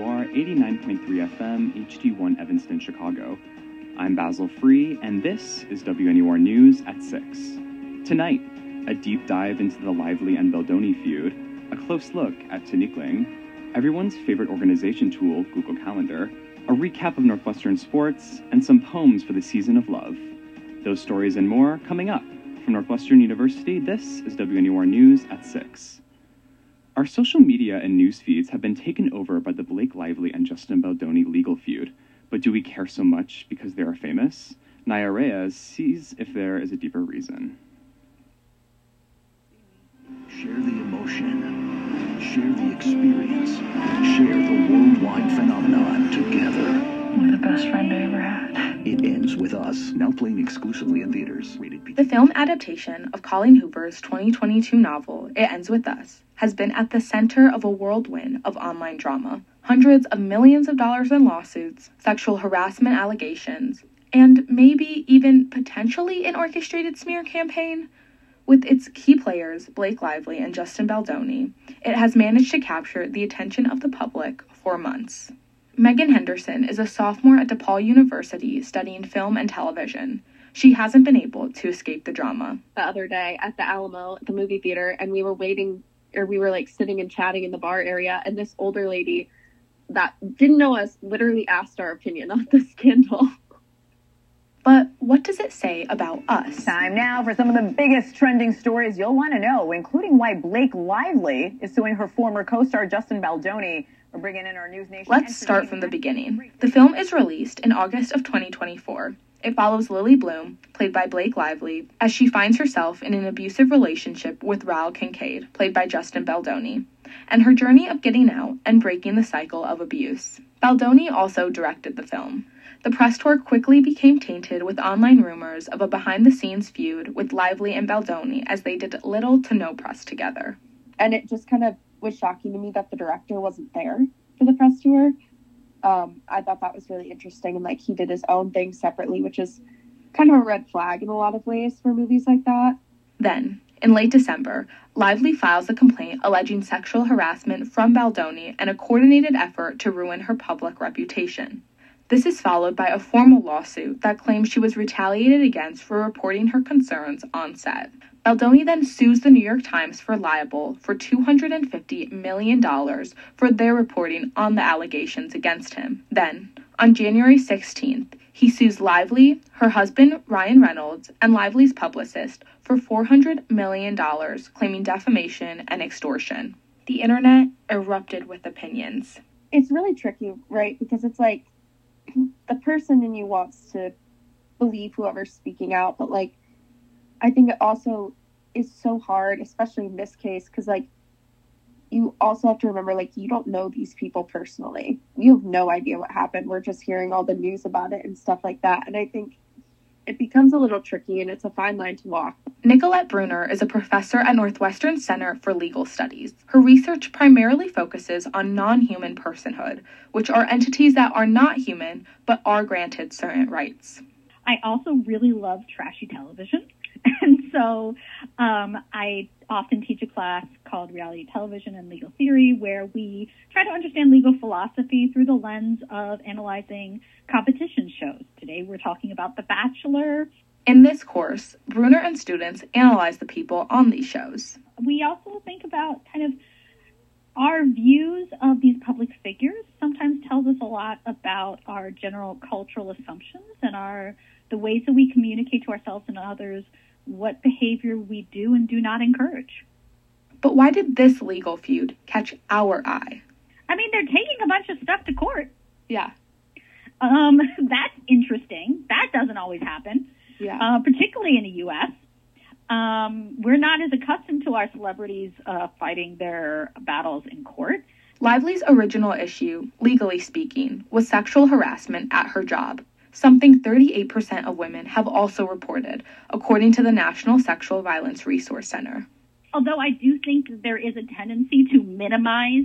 WNUR 89.3 FM, HD1 Evanston, Chicago. I'm Basil Free, and this is WNUR News at 6. Tonight, a deep dive into the Lively and Baldoni feud, a close look at Tinikling, everyone's favorite organization tool, Google Calendar, a recap of Northwestern sports, and some poems for the season of love. Those stories and more coming up. From Northwestern University, this is WNUR News at 6. Our social media and news feeds have been taken over by the Blake Lively and Justin Baldoni legal feud. But do we care so much because they are famous? Naya Reyes sees if there is a deeper reason. Share the emotion. Share the experience. Share the worldwide phenomenon together. You're the best friend I ever had. It Ends With Us, now playing exclusively in theaters. Rated PG. The film adaptation of Colleen Hoover's 2022 novel, It Ends With Us, has been at the center of a whirlwind of online drama. Hundreds of millions of dollars in lawsuits, sexual harassment allegations, and maybe even potentially an orchestrated smear campaign. With its key players, Blake Lively and Justin Baldoni, it has managed to capture the attention of the public for months. Megan Henderson is a sophomore at DePaul University studying film and television. She hasn't been able to escape the drama. The other day at the Alamo, at the movie theater, and we were sitting and chatting in the bar area, and this older lady that didn't know us literally asked our opinion on the scandal. But what does it say about us? Time now for some of the biggest trending stories you'll want to know, including why Blake Lively is suing her former co-star Justin Baldoni. We're bringing in our News Nation. Let's start from the beginning. The film is released in August of 2024. It follows Lily Bloom, played by Blake Lively, as she finds herself in an abusive relationship with Raul Kincaid, played by Justin Baldoni, and her journey of getting out and breaking the cycle of abuse. Baldoni also directed the film. The press tour quickly became tainted with online rumors of a behind-the-scenes feud with Lively and Baldoni as they did little to no press together. And it just kind of was shocking to me that the director wasn't there for the press tour. I thought that was really interesting, and he did his own thing separately, which is kind of a red flag in a lot of ways for movies like that. Then, in late December, Lively files a complaint alleging sexual harassment from Baldoni and a coordinated effort to ruin her public reputation. This is followed by a formal lawsuit that claims she was retaliated against for reporting her concerns on set. Baldoni then sues the New York Times for libel for $250 million for their reporting on the allegations against him. Then, on January 16th, he sues Lively, her husband Ryan Reynolds, and Lively's publicist for $400 million, claiming defamation and extortion. The internet erupted with opinions. It's really tricky, right? Because it's the person in you wants to believe whoever's speaking out, but I think it also is so hard, especially in this case, because you also have to remember you don't know these people personally. You have no idea what happened. We're just hearing all the news about it and stuff like that. And I think it becomes a little tricky, and it's a fine line to walk. Nicolette Bruner is a professor at Northwestern Center for Legal Studies. Her research primarily focuses on non-human personhood, which are entities that are not human but are granted certain rights. I also really love trashy television. And so I often teach a class called Reality Television and Legal Theory, where we try to understand legal philosophy through the lens of analyzing competition shows. Today we're talking about The Bachelor. In this course, Bruner and students analyze the people on these shows. We also think about kind of our views of these public figures sometimes tells us a lot about our general cultural assumptions and the ways that we communicate to ourselves and others what behavior we do and do not encourage. But why did this legal feud catch our eye? I mean, they're taking a bunch of stuff to court. Yeah. That's interesting. That doesn't always happen. Yeah. Particularly in the U.S. We're not as accustomed to our celebrities fighting their battles in court. Lively's original issue, legally speaking, was sexual harassment at her job, something 38% of women have also reported, according to the National Sexual Violence Resource Center. Although I do think that there is a tendency to minimize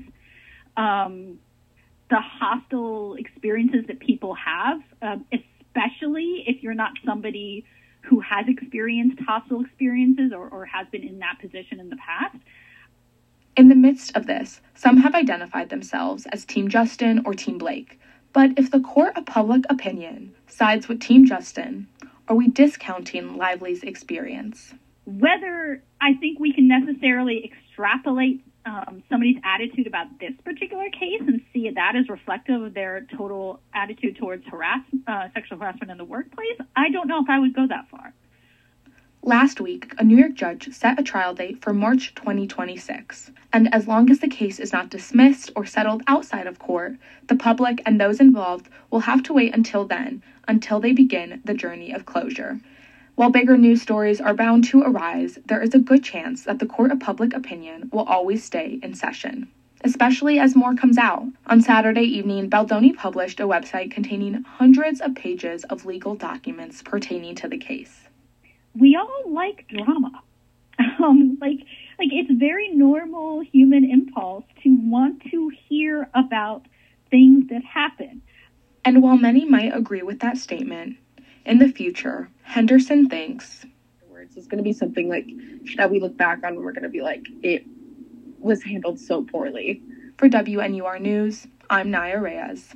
the hostile experiences that people have, especially if you're not somebody who has experienced hostile experiences or has been in that position in the past. In the midst of this, some have identified themselves as Team Justin or Team Blake. But if the court of public opinion sides with Team Justin, are we discounting Lively's experience? Whether I think we can necessarily extrapolate somebody's attitude about this particular case and see that as reflective of their total attitude towards sexual harassment in the workplace, I don't know if I would go that far. Last week, a New York judge set a trial date for March 2026, and as long as the case is not dismissed or settled outside of court, the public and those involved will have to wait until then, until they begin the journey of closure. While bigger news stories are bound to arise, there is a good chance that the court of public opinion will always stay in session, especially as more comes out. On Saturday evening, Baldoni published a website containing hundreds of pages of legal documents pertaining to the case. We all like drama. Like it's very normal human impulse to want to hear about things that happen. And while many might agree with that statement, in the future, Henderson thinks it's going to be something like that we look back on and we're going to be like, it was handled so poorly. For WNUR News, I'm Naya Reyes.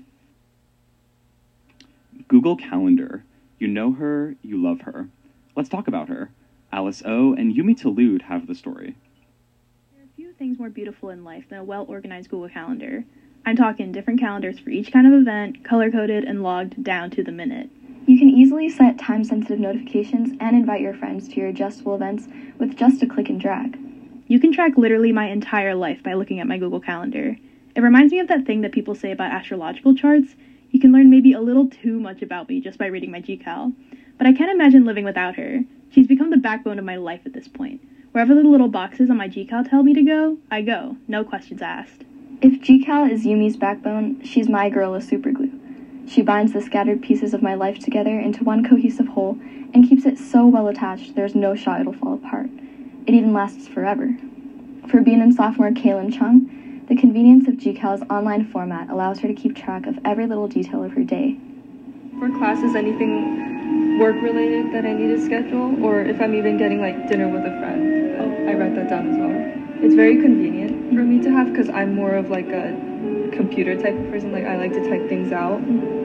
Google Calendar. You know her, you love her. Let's talk about her. Alice O and Yumi Talud have the story. There are few things more beautiful in life than a well-organized Google Calendar. I'm talking different calendars for each kind of event, color-coded and logged down to the minute. You can easily set time-sensitive notifications and invite your friends to your adjustable events with just a click and drag. You can track literally my entire life by looking at my Google Calendar. It reminds me of that thing that people say about astrological charts. You can learn maybe a little too much about me just by reading my GCal. But I can't imagine living without her. She's become the backbone of my life at this point. Wherever the little boxes on my GCal tell me to go, I go. No questions asked. If GCal is Yumi's backbone, she's my Gorilla Superglue. She binds the scattered pieces of my life together into one cohesive whole and keeps it so well attached there's no shot it'll fall apart. It even lasts forever. For Bean and sophomore Kaylin Chung, the convenience of GCal's online format allows her to keep track of every little detail of her day. For classes, anything work-related that I need to schedule, or if I'm even getting like dinner with a friend, I write that down as well. It's very convenient for me to have because I'm more of like a computer type of person. Like I like to type things out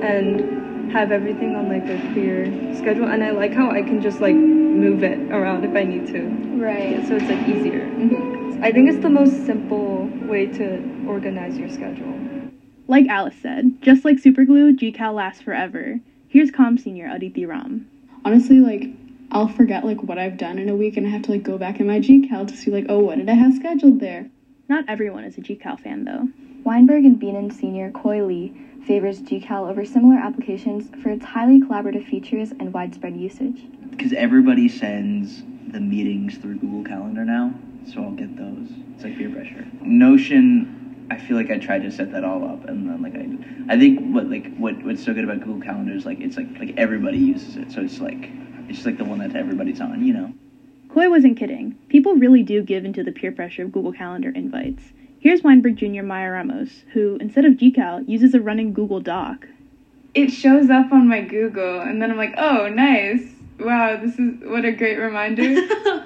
and have everything on like a clear schedule, and I like how I can just like move it around if I need to. Right. Yeah, so it's like easier. I think it's the most simple way to organize your schedule. Like Alice said, just like Superglue, GCal lasts forever. Here's Com Senior Aditi Ram. Honestly, like, I'll forget, like, what I've done in a week, and I have to, like, go back in my GCal to see, like, oh, what did I have scheduled there? Not everyone is a GCal fan, though. Weinberg and Beanon Senior Coy Lee favors GCal over similar applications for its highly collaborative features and widespread usage. Because everybody sends the meetings through Google Calendar now, so I'll get those. It's like peer pressure. Notion, I feel like I tried to set that all up, and then like I think what's so good about Google Calendar is like it's like everybody uses it, so it's just like the one that everybody's on, you know. Coy wasn't kidding. People really do give into the peer pressure of Google Calendar invites. Here's Weinberg Jr. Maya Ramos, who instead of GCal uses a running Google Doc. It shows up on my Google, and then I'm like, oh, nice. Wow, what a great reminder.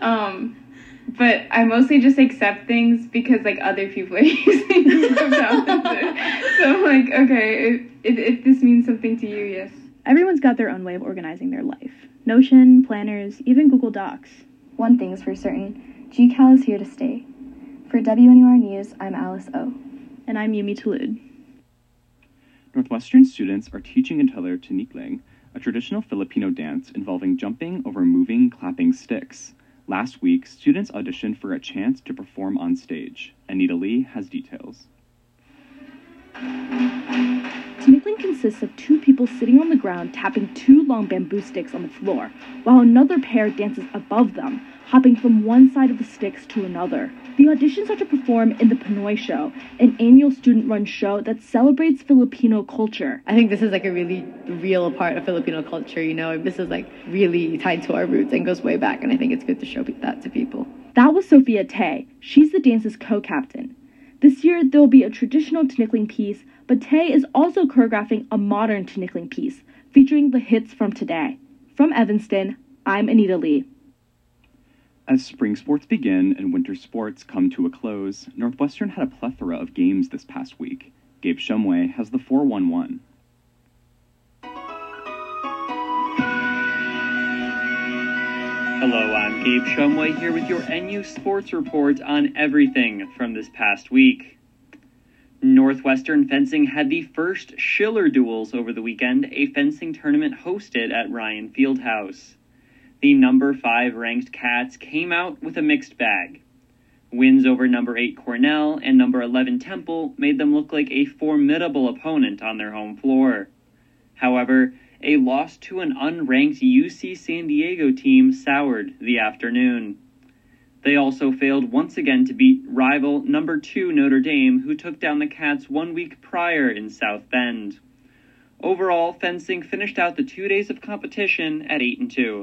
But I mostly just accept things because, like, other people are using Google Calendar. So I'm like, okay, if this means something to you, yes. Everyone's got their own way of organizing their life. Notion, planners, even Google Docs. One thing's for certain, GCal is here to stay. For WNUR News, I'm Alice O. And I'm Yumi Talud. Northwestern students are teaching each other Tinikling, a traditional Filipino dance involving jumping over moving, clapping sticks. Last week, students auditioned for a chance to perform on stage. Anita Lee has details. Tinikling consists of two people sitting on the ground tapping two long bamboo sticks on the floor, while another pair dances above them, hopping from one side of the sticks to another. The auditions are to perform in the Pinoy Show, an annual student-run show that celebrates Filipino culture. I think this is like a really real part of Filipino culture, you know. This is like really tied to our roots and goes way back, and I think it's good to show that to people. That was Sophia Tay. She's the dance's co-captain. This year, there will be a traditional Tinikling piece, but Tay is also choreographing a modern Tinikling piece, featuring the hits from today. From Evanston, I'm Anita Lee. As spring sports begin and winter sports come to a close, Northwestern had a plethora of games this past week. Gabe Shumway has the 411. Hello, I'm Gabe Shumway here with your NU Sports Report on everything from this past week. Northwestern Fencing had the first Schiller Duels over the weekend, a fencing tournament hosted at Ryan Fieldhouse. The number 5 ranked Cats came out with a mixed bag. Wins over number 8 Cornell and number 11 Temple made them look like a formidable opponent on their home floor. However, a loss to an unranked UC San Diego team soured the afternoon. They also failed once again to beat rival number 2 Notre Dame, who took down the Cats 1 week prior in South Bend. Overall, fencing finished out the 2 days of competition at 8-2.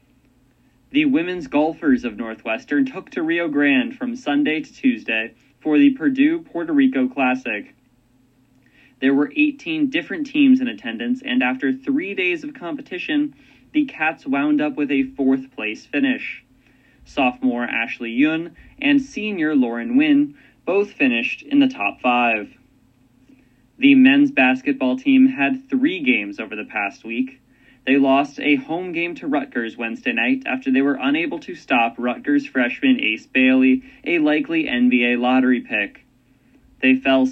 The women's golfers of Northwestern took to Rio Grande from Sunday to Tuesday for the Purdue-Puerto Rico Classic. There were 18 different teams in attendance, and after 3 days of competition, the Cats wound up with a 4th place finish. Sophomore Ashley Yun and senior Lauren Wynn both finished in the top 5. The men's basketball team had 3 games over the past week. They lost a home game to Rutgers Wednesday night after they were unable to stop Rutgers freshman Ace Bailey, a likely NBA lottery pick. They fell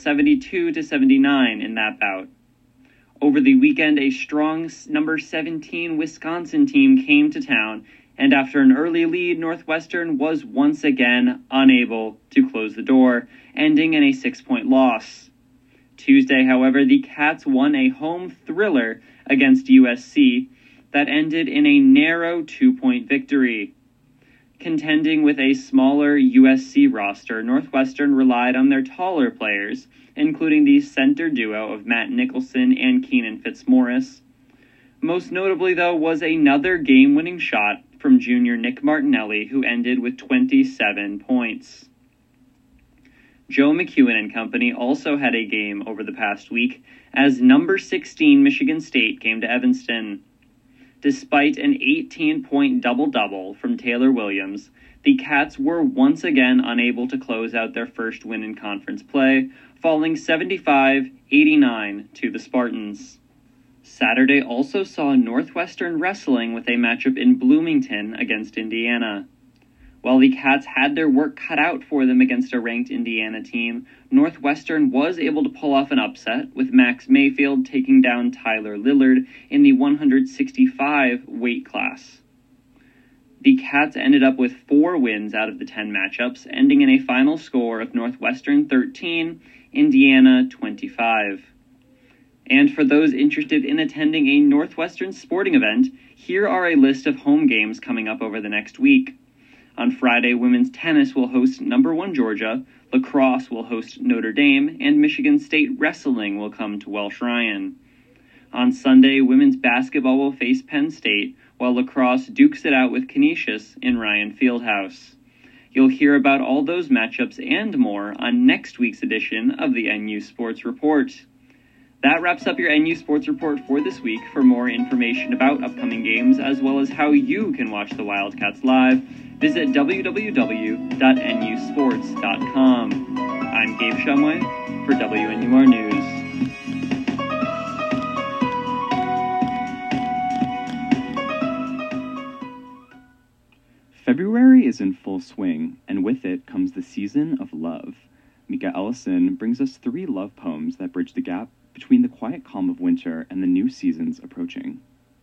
72-79 in that bout. Over the weekend, a strong number 17 Wisconsin team came to town, and after an early lead, Northwestern was once again unable to close the door, ending in a 6-point loss. Tuesday, however, the Cats won a home thriller against USC that ended in a narrow 2-point victory. Contending with a smaller USC roster, Northwestern relied on their taller players, including the center duo of Matt Nicholson and Keenan Fitzmaurice. Most notably, though, was another game-winning shot from junior Nick Martinelli, who ended with 27 points. Joe McEwen and company also had a game over the past week as number 16 Michigan State came to Evanston. Despite an 18-point double-double from Taylor Williams, the Cats were once again unable to close out their first win in conference play, falling 75-89 to the Spartans. Saturday also saw Northwestern wrestling with a matchup in Bloomington against Indiana. While the Cats had their work cut out for them against a ranked Indiana team, Northwestern was able to pull off an upset, with Max Mayfield taking down Tyler Lillard in the 165 weight class. The Cats ended up with 4 wins out of the 10 matchups, ending in a final score of Northwestern 13, Indiana 25. And for those interested in attending a Northwestern sporting event, here are a list of home games coming up over the next week. On Friday, women's tennis will host number 1 Georgia, lacrosse will host Notre Dame, and Michigan State wrestling will come to Welsh Ryan. On Sunday, women's basketball will face Penn State, while lacrosse dukes it out with Canisius in Ryan Fieldhouse. You'll hear about all those matchups and more on next week's edition of the NU Sports Report. That wraps up your NU Sports Report for this week. For more information about upcoming games, as well as how you can watch the Wildcats live, visit www.nusports.com. I'm Gabe Shumway for WNUR News. February is in full swing, and with it comes the season of love. Mika Ellison brings us 3 love poems that bridge the gap between the quiet calm of winter and the new seasons approaching.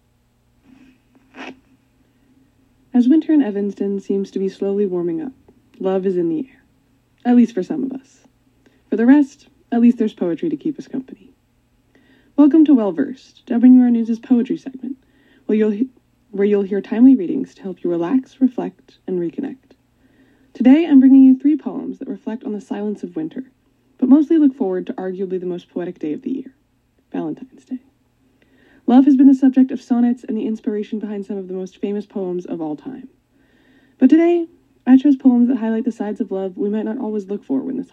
As winter in Evanston seems to be slowly warming up, love is in the air. At least for some of us. For the rest, at least there's poetry to keep us company. Welcome to Well Versed, WNUR News' poetry segment, where you'll hear timely readings to help you relax, reflect, and reconnect. Today, I'm bringing you 3 poems that reflect on the silence of winter, but mostly look forward to arguably the most poetic day of the year, Valentine's Day. Love has been the subject of sonnets and the inspiration behind some of the most famous poems of all time. But today, I chose poems that highlight the sides of love we might not always look for when this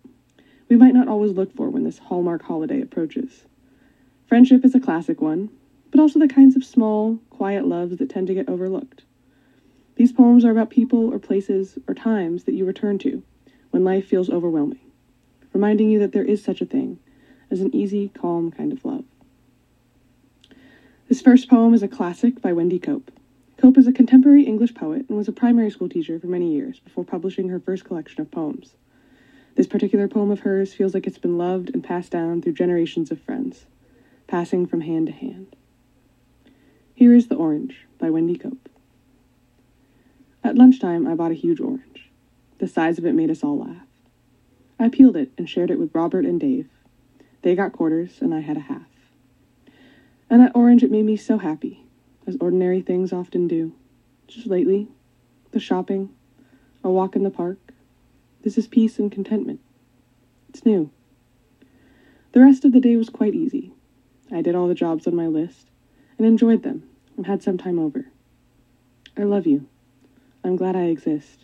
Hallmark holiday approaches. Friendship is a classic one, but also the kinds of small, quiet loves that tend to get overlooked. These poems are about people or places or times that you return to when life feels overwhelming, reminding you that there is such a thing as an easy, calm kind of love. This first poem is a classic by Wendy Cope. Cope is a contemporary English poet and was a primary school teacher for many years before publishing her first collection of poems. This particular poem of hers feels like it's been loved and passed down through generations of friends, passing from hand to hand. Here is The Orange by Wendy Cope. At lunchtime, I bought a huge orange. The size of it made us all laugh. I peeled it and shared it with Robert and Dave. They got quarters, and I had a half. And that orange, it made me so happy, as ordinary things often do. Just lately, the shopping, a walk in the park. This is peace and contentment. It's new. The rest of the day was quite easy. I did all the jobs on my list, and enjoyed them, and had some time over. I love you. I'm glad I exist.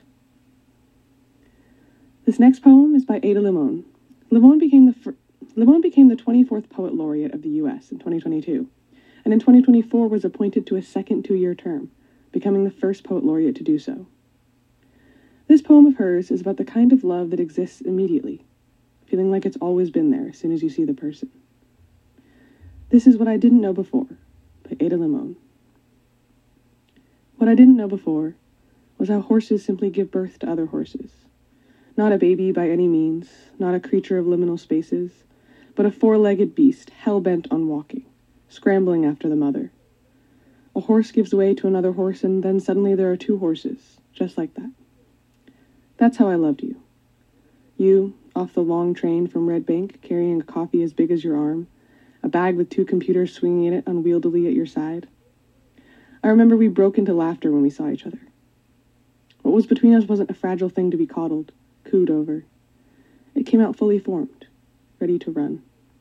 This next poem is by Ada Limon. Limon became the 24th Poet Laureate of the U.S. in 2022, and in 2024 was appointed to a second two-year term, becoming the first Poet Laureate to do so. This poem of hers is about the kind of love that exists immediately, feeling like it's always been there as soon as you see the person. This is What I Didn't Know Before by Ada Limon. What I didn't know before was how horses simply give birth to other horses. Not a baby by any means, not a creature of liminal spaces, but a four-legged beast hell-bent on walking, scrambling after the mother. A horse gives way to another horse, and then suddenly there are two horses, just like that. That's how I loved you. You, off the long train from Red Bank, carrying a coffee as big as your arm, a bag with two computers swinging in it unwieldily at your side. I remember we broke into laughter when we saw each other. What was between us wasn't a fragile thing to be coddled, cooed over. It came out fully formed, ready to run.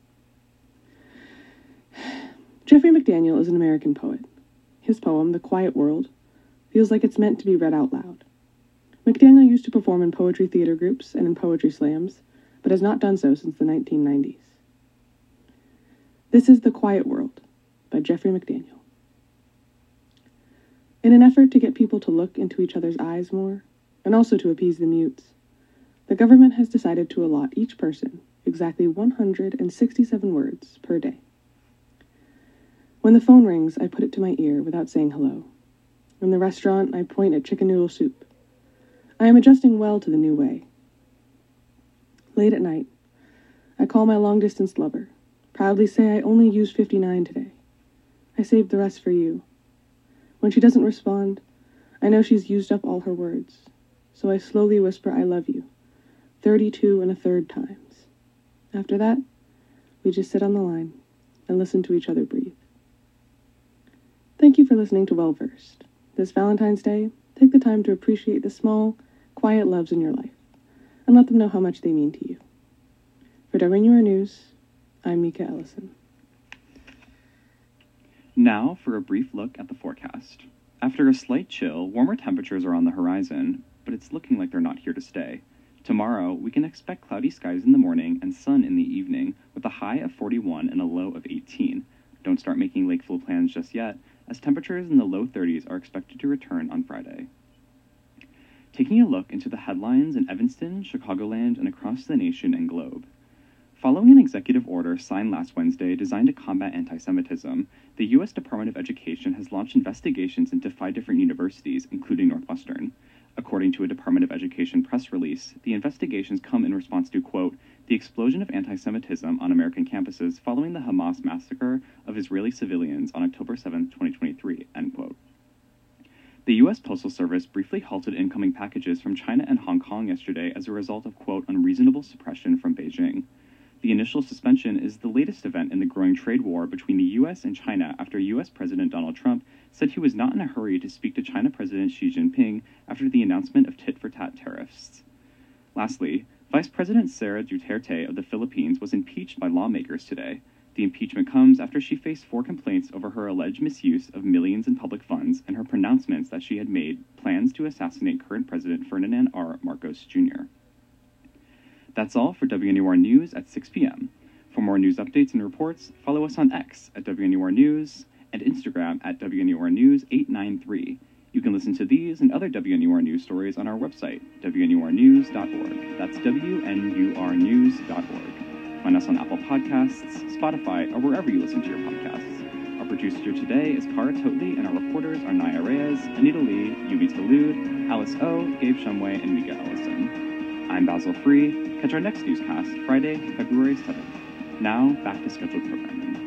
Jeffrey McDaniel is an American poet. His poem, The Quiet World, feels like it's meant to be read out loud. McDaniel used to perform in poetry theater groups and in poetry slams, but has not done so since the 1990s. This is The Quiet World by Jeffrey McDaniel. In an effort to get people to look into each other's eyes more, and also to appease the mutes, the government has decided to allot each person exactly 167 words per day. When the phone rings, I put it to my ear without saying hello. In the restaurant, I point at chicken noodle soup. I am adjusting well to the new way. Late at night, I call my long-distance lover, proudly say I only used 59 today. I saved the rest for you. When she doesn't respond, I know she's used up all her words, so I slowly whisper I love you, 32 1/3 times. After that, we just sit on the line and listen to each other breathe. Thank you for listening to Well Versed. This Valentine's Day, take the time to appreciate the small, quiet loves in your life, and let them know how much they mean to you. For WNUR News, I'm Mika Ellison. Now for a brief look at the forecast. After a slight chill, warmer temperatures are on the horizon, but it's looking like they're not here to stay. Tomorrow, we can expect cloudy skies in the morning and sun in the evening, with a high of 41 and a low of 18. Don't start making lakeful plans just yet, as temperatures in the low 30s are expected to return on Friday. Taking a look into the headlines in Evanston, Chicagoland, and across the nation and globe. Following an executive order signed last Wednesday designed to combat anti-Semitism, the U.S. Department of Education has launched investigations into 5 different universities, including Northwestern. According to a Department of Education press release, the investigations come in response to, quote, the explosion of anti-Semitism on American campuses following the Hamas massacre of Israeli civilians on October 7, 2023, end quote. The U.S. Postal Service briefly halted incoming packages from China and Hong Kong yesterday as a result of, quote, unreasonable suppression from Beijing. The initial suspension is the latest event in the growing trade war between the U.S. and China after U.S. President Donald Trump said he was not in a hurry to speak to China President Xi Jinping after the announcement of tit-for-tat tariffs. Lastly, Vice President Sara Duterte of the Philippines was impeached by lawmakers today. The impeachment comes after she faced 4 complaints over her alleged misuse of millions in public funds and her pronouncements that she had made plans to assassinate current President Ferdinand R. Marcos Jr. That's all for WNUR News at 6 p.m. For more news updates and reports, follow us on X at WNUR News and Instagram at WNUR News 893. You can listen to these and other WNUR news stories on our website, WNURnews.org. That's WNURnews.org. Find us on Apple Podcasts, Spotify, or wherever you listen to your podcasts. Our producer today is Cara Totley, and our reporters are Naya Reyes, Anita Lee, Yumi Talud, Alice O, Gabe Shumway, and Mika Ellison. I'm Basil Free. Catch our next newscast Friday, February 7th. Now, back to scheduled programming.